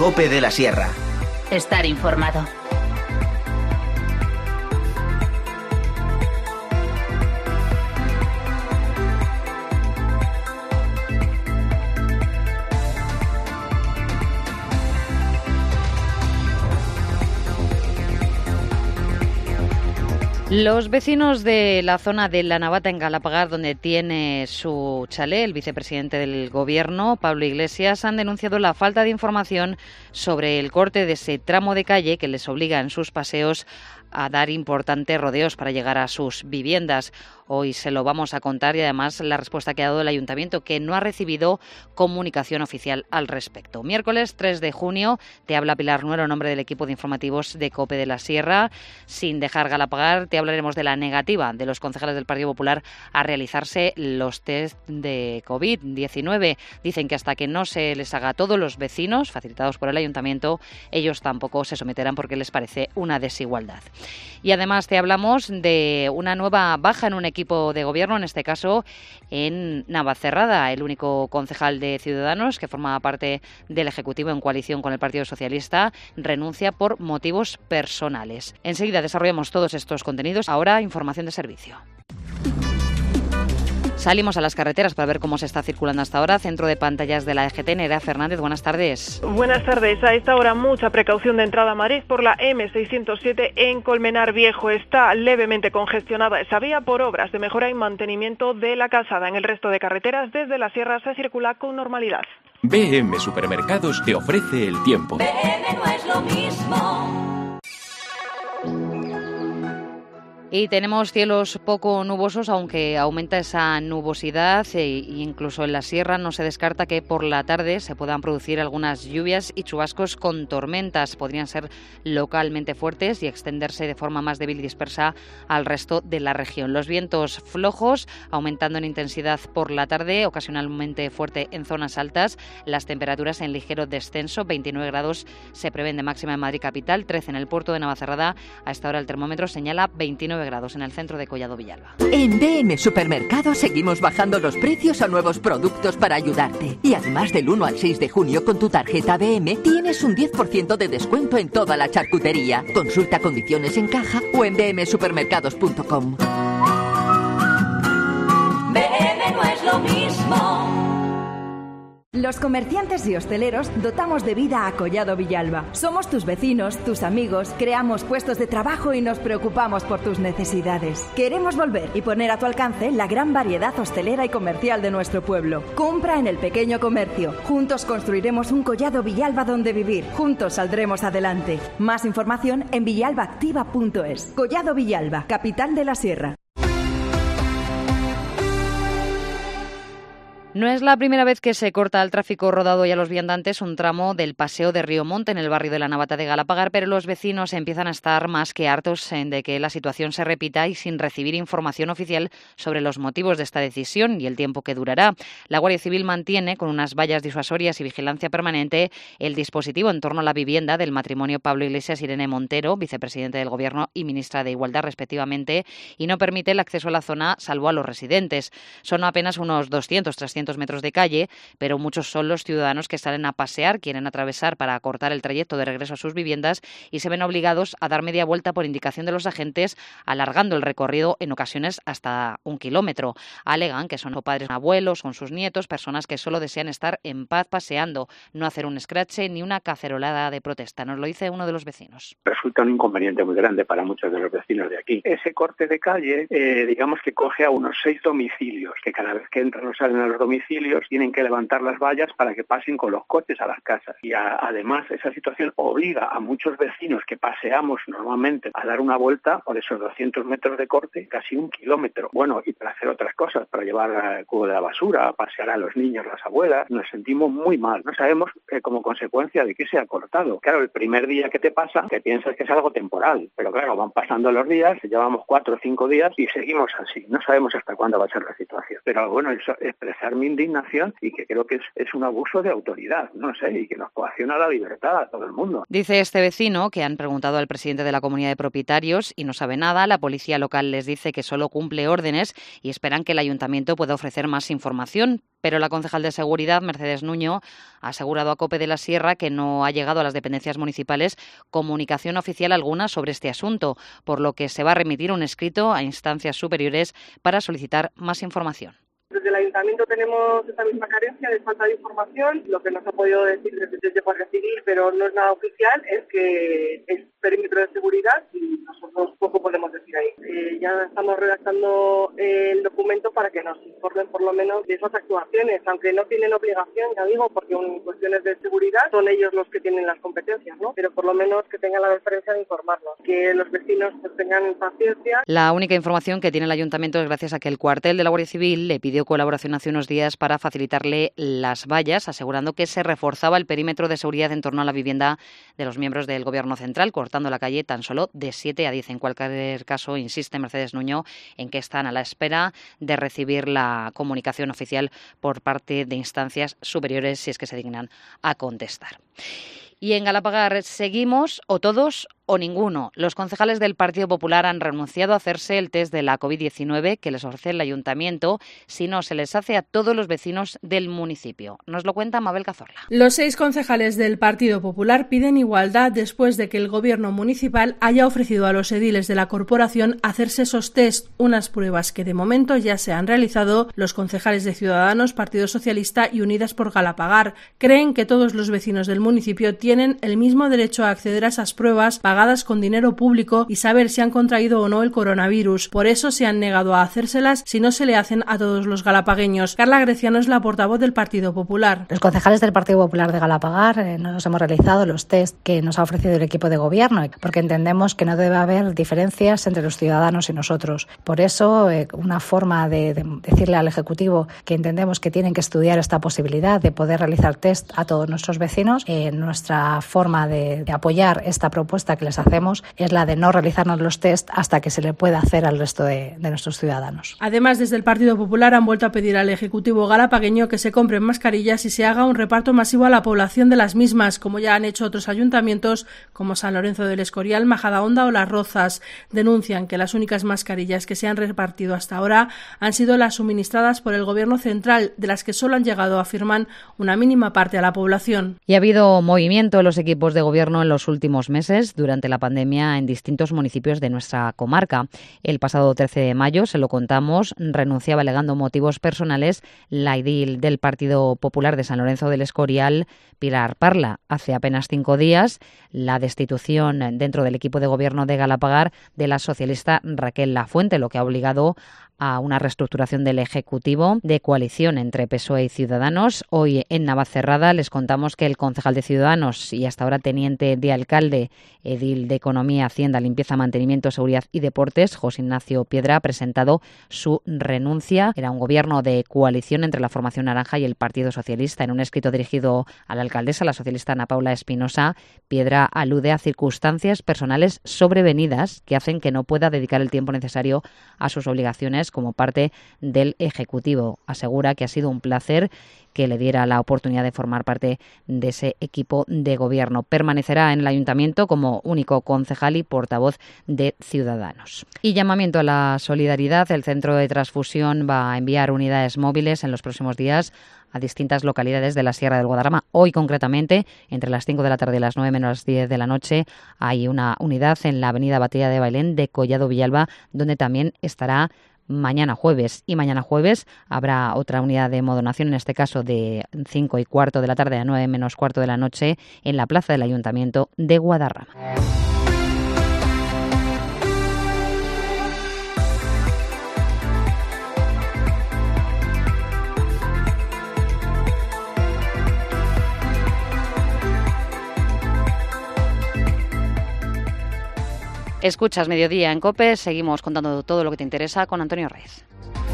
COPE de la Sierra. Estar informado. Los vecinos de la zona de La Navata, en Galapagar, donde tiene su chalet el vicepresidente del Gobierno, Pablo Iglesias, han denunciado la falta de información sobre el corte de ese tramo de calle que les obliga en sus paseos a dar importantes rodeos para llegar a sus viviendas. Hoy se lo vamos a contar y además la respuesta que ha dado el Ayuntamiento, que no ha recibido comunicación oficial al respecto. Miércoles 3 de junio te habla Pilar Nuero en nombre del equipo de informativos de COPE de la Sierra. Sin dejar Galapagar, te hablaremos de la negativa de los concejales del Partido Popular a realizarse los test de COVID-19. Dicen que hasta que no se les haga a todos los vecinos, facilitados por el Ayuntamiento, ellos tampoco se someterán porque les parece una desigualdad. Y además te hablamos de una nueva baja en un equipo de gobierno, en este caso en Navacerrada. El único concejal de Ciudadanos que formaba parte del Ejecutivo en coalición con el Partido Socialista renuncia por motivos personales. Enseguida desarrollamos todos estos contenidos. Ahora, información de servicio. Salimos a las carreteras para ver cómo se está circulando hasta ahora. Centro de pantallas de la EGT, Nerea Fernández, buenas tardes. Buenas tardes. A esta hora mucha precaución de entrada a Madrid por la M607 en Colmenar Viejo. Está levemente congestionada esa vía por obras de mejora y mantenimiento de la calzada. En el resto de carreteras desde la sierra se circula con normalidad. BM Supermercados te ofrece el tiempo. BM no es lo mismo. Y tenemos cielos poco nubosos, aunque aumenta esa nubosidad e incluso en la sierra no se descarta que por la tarde se puedan producir algunas lluvias y chubascos con tormentas. Podrían ser localmente fuertes y extenderse de forma más débil y dispersa al resto de la región. Los vientos flojos, aumentando en intensidad por la tarde, ocasionalmente fuerte en zonas altas. Las temperaturas en ligero descenso, 29 grados se prevén de máxima en Madrid capital, 13 en el puerto de Navacerrada. A esta hora el termómetro señala 29 grados en el centro de Collado Villalba. En BM Supermercados seguimos bajando los precios a nuevos productos para ayudarte. Y además del 1 al 6 de junio con tu tarjeta BM tienes un 10% de descuento en toda la charcutería. Consulta condiciones en caja o en bmsupermercados.com. BM no es lo mismo. Los comerciantes y hosteleros dotamos de vida a Collado Villalba. Somos tus vecinos, tus amigos, creamos puestos de trabajo y nos preocupamos por tus necesidades. Queremos volver y poner a tu alcance la gran variedad hostelera y comercial de nuestro pueblo. Compra en el pequeño comercio. Juntos construiremos un Collado Villalba donde vivir. Juntos saldremos adelante. Más información en villalbaactiva.es. Collado Villalba, capital de la Sierra. No es la primera vez que se corta al tráfico rodado y a los viandantes un tramo del Paseo de Río Monte en el barrio de La Navata de Galapagar, pero los vecinos empiezan a estar más que hartos de que la situación se repita y sin recibir información oficial sobre los motivos de esta decisión y el tiempo que durará. La Guardia Civil mantiene, con unas vallas disuasorias y vigilancia permanente, el dispositivo en torno a la vivienda del matrimonio Pablo Iglesias y Irene Montero, vicepresidente del Gobierno y ministra de Igualdad respectivamente, y no permite el acceso a la zona salvo a los residentes. Son apenas unos 200-300 metros de calle, pero muchos son los ciudadanos que salen a pasear, quieren atravesar para acortar el trayecto de regreso a sus viviendas y se ven obligados a dar media vuelta por indicación de los agentes, alargando el recorrido en ocasiones hasta 1 kilómetro. Alegan que son padres, abuelos, con sus nietos, personas que solo desean estar en paz paseando, no hacer un escrache ni una cacerolada de protesta. Nos lo dice uno de los vecinos. Resulta un inconveniente muy grande para muchos de los vecinos de aquí. Ese corte de calle, digamos que coge a unos 6 domicilios, que cada vez que entran o salen a los domicilios tienen que levantar las vallas para que pasen con los coches a las casas. Y además esa situación obliga a muchos vecinos que paseamos normalmente a dar una vuelta por esos 200 metros de corte, casi 1 kilómetro. Bueno, y para hacer otras cosas, para llevar el cubo de la basura, pasear a los niños, las abuelas, nos sentimos muy mal. No sabemos como consecuencia de qué se ha cortado. Claro, el primer día que te pasa, que piensas que es algo temporal, pero claro, van pasando los días, llevamos 4 o 5 días y seguimos así. No sabemos hasta cuándo va a ser la situación. Pero bueno, expresar mi mi indignación y que creo que es un abuso de autoridad, no sé, y que nos coacciona la libertad a todo el mundo. Dice este vecino que han preguntado al presidente de la comunidad de propietarios y no sabe nada. La policía local les dice que solo cumple órdenes y esperan que el ayuntamiento pueda ofrecer más información. Pero la concejal de Seguridad, Mercedes Nuño, ha asegurado a COPE de la Sierra que no ha llegado a las dependencias municipales comunicación oficial alguna sobre este asunto, por lo que se va a remitir un escrito a instancias superiores para solicitar más información. Desde el Ayuntamiento tenemos esta misma carencia de falta de información. Lo que nos ha podido decir desde Guardia Civil, pero no es nada oficial, es que es perímetro de seguridad y nosotros poco podemos decir ahí. Ya estamos redactando el documento para que nos informen por lo menos de esas actuaciones, aunque no tienen obligación, ya digo, porque en cuestiones de seguridad son ellos los que tienen las competencias, ¿no? Pero por lo menos que tengan la deferencia de informarnos, que los vecinos pues tengan paciencia. La única información que tiene el Ayuntamiento es gracias a que el cuartel de la Guardia Civil le pidió colaboración hace unos días para facilitarle las vallas, asegurando que se reforzaba el perímetro de seguridad en torno a la vivienda de los miembros del Gobierno central, cortando la calle tan solo de 7 a 10. En cualquier caso, insiste Mercedes Nuño en que están a la espera de recibir la comunicación oficial por parte de instancias superiores si es que se dignan a contestar. Y en Galapagar seguimos o todos o ninguno. Los concejales del Partido Popular han renunciado a hacerse el test de la COVID-19 que les ofrece el Ayuntamiento, si no se les hace a todos los vecinos del municipio. Nos lo cuenta Mabel Cazorla. Los 6 concejales del Partido Popular piden igualdad después de que el Gobierno municipal haya ofrecido a los ediles de la corporación hacerse esos test, unas pruebas que de momento ya se han realizado los concejales de Ciudadanos, Partido Socialista y Unidas por Galapagar. Creen que todos los vecinos del municipio tienen el mismo derecho a acceder a esas pruebas pagadas con dinero público y saber si han contraído o no el coronavirus. Por eso se han negado a hacérselas si no se le hacen a todos los galapagueños. Carla Greciano es la portavoz del Partido Popular. Los concejales del Partido Popular de Galapagar nos hemos realizado los test que nos ha ofrecido el equipo de gobierno, porque entendemos que no debe haber diferencias entre los ciudadanos y nosotros. Por eso, una forma de decirle al Ejecutivo que entendemos que tienen que estudiar esta posibilidad de poder realizar test a todos nuestros vecinos. Nuestra forma de apoyar esta propuesta que les hacemos es la de no realizarnos los test hasta que se le pueda hacer al resto de nuestros ciudadanos. Además, desde el Partido Popular han vuelto a pedir al Ejecutivo galapagueño que se compren mascarillas y se haga un reparto masivo a la población de las mismas, como ya han hecho otros ayuntamientos como San Lorenzo del Escorial, Majadahonda o Las Rozas. Denuncian que las únicas mascarillas que se han repartido hasta ahora han sido las suministradas por el Gobierno central, de las que solo han llegado, afirman, una mínima parte a la población. Y ha habido movimiento en los equipos de gobierno en los últimos meses durante la pandemia en distintos municipios de nuestra comarca. El pasado 13 de mayo, se lo contamos, renunciaba alegando motivos personales la edil del Partido Popular de San Lorenzo del Escorial, Pilar Parla. Hace apenas 5 días, la destitución dentro del equipo de gobierno de Galapagar de la socialista Raquel Lafuente, lo que ha obligado a una reestructuración del Ejecutivo de coalición entre PSOE y Ciudadanos. Hoy en Navacerrada les contamos que el concejal de Ciudadanos y hasta ahora teniente de alcalde, edil de Economía, Hacienda, Limpieza, Mantenimiento, Seguridad y Deportes, José Ignacio Piedra, ha presentado su renuncia. Era un gobierno de coalición entre la Formación Naranja y el Partido Socialista. En un escrito dirigido a la alcaldesa, la socialista Ana Paula Espinosa, Piedra alude a circunstancias personales sobrevenidas que hacen que no pueda dedicar el tiempo necesario a sus obligaciones como parte del Ejecutivo. Asegura que ha sido un placer que le diera la oportunidad de formar parte de ese equipo de gobierno. Permanecerá en el Ayuntamiento como único concejal y portavoz de Ciudadanos. Y llamamiento a la solidaridad. El Centro de Transfusión va a enviar unidades móviles en los próximos días a distintas localidades de la Sierra del Guadarrama. Hoy, concretamente, entre las 5 de la tarde y las 9 menos las 10 de la noche, hay una unidad en la avenida Batalla de Bailén de Collado Villalba, donde también estará mañana jueves. Y mañana jueves habrá otra unidad de modonación, en este caso de 5 y cuarto de la tarde a 9 menos cuarto de la noche, en la plaza del Ayuntamiento de Guadarrama. Escuchas Mediodía en COPE, seguimos contando todo lo que te interesa con Antonio Reyes.